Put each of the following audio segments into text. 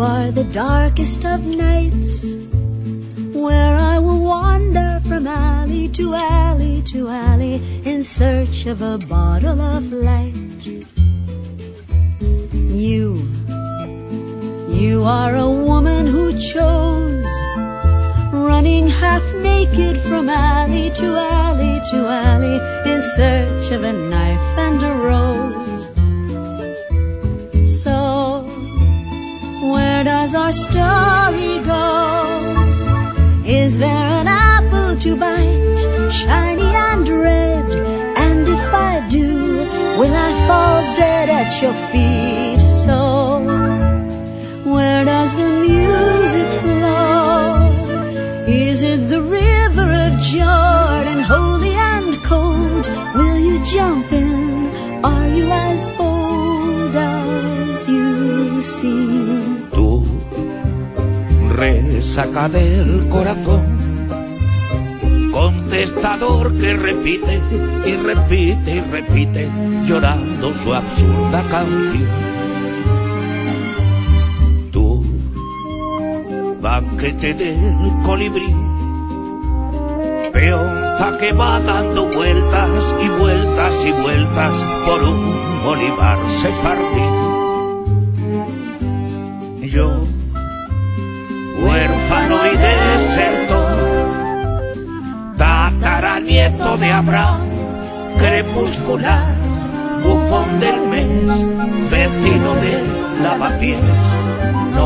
are the darkest of nights, where I will wander from alley to alley to alley in search of a bottle of light. You are a woman who chose running half naked from alley to alley to alley in search of a knife and a rose. So, where does our story go? Is there an apple to bite, shiny and red? And if I do, will I fall dead at your feet? So, where does the music flow? Is it the river of Jordan, holy and cold? Will you jump in? Are you as old as you seem? Tú, resaca del corazón, contestador que repite y repite y repite, llorando su absurda canción. Tú, banquete del colibrí, peonza que va dando vueltas y vueltas y vueltas por un olivar sefardí. Yo, huérfano y desertor, tataranieto de Abraham, crepuscular, bufón del mes, vecino del lavapiés. No,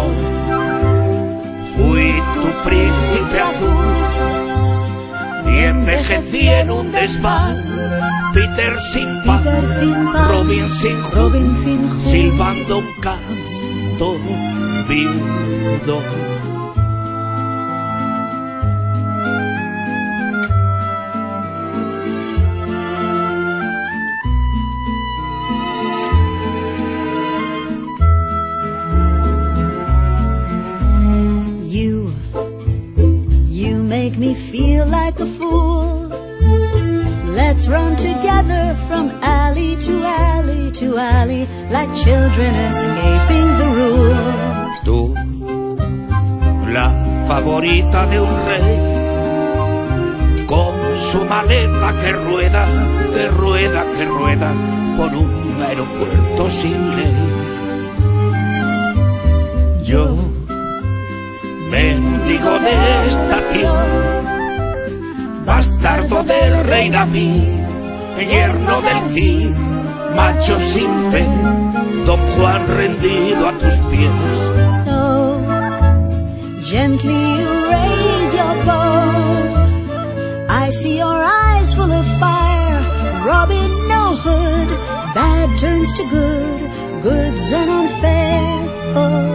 fui tu príncipe azul y envejecí en un desván. Peter sin pan, Robin sin Hood, silbando un canto viudo. You make me feel like a fool. Let's run together from alley to alley to alley, like children escaping the rules. Tú, la favorita de un rey, con su maleta que rueda, que rueda, que rueda por un aeropuerto sin ley. Yo, mendigo de estación, bastardo del rey David, yerno del Cid, macho sin fe, Don Juan rendido a tus pies. So, gently you raise your bow. I see your eyes full of fire. Robin Hood, bad turns to good, good's an unfaithful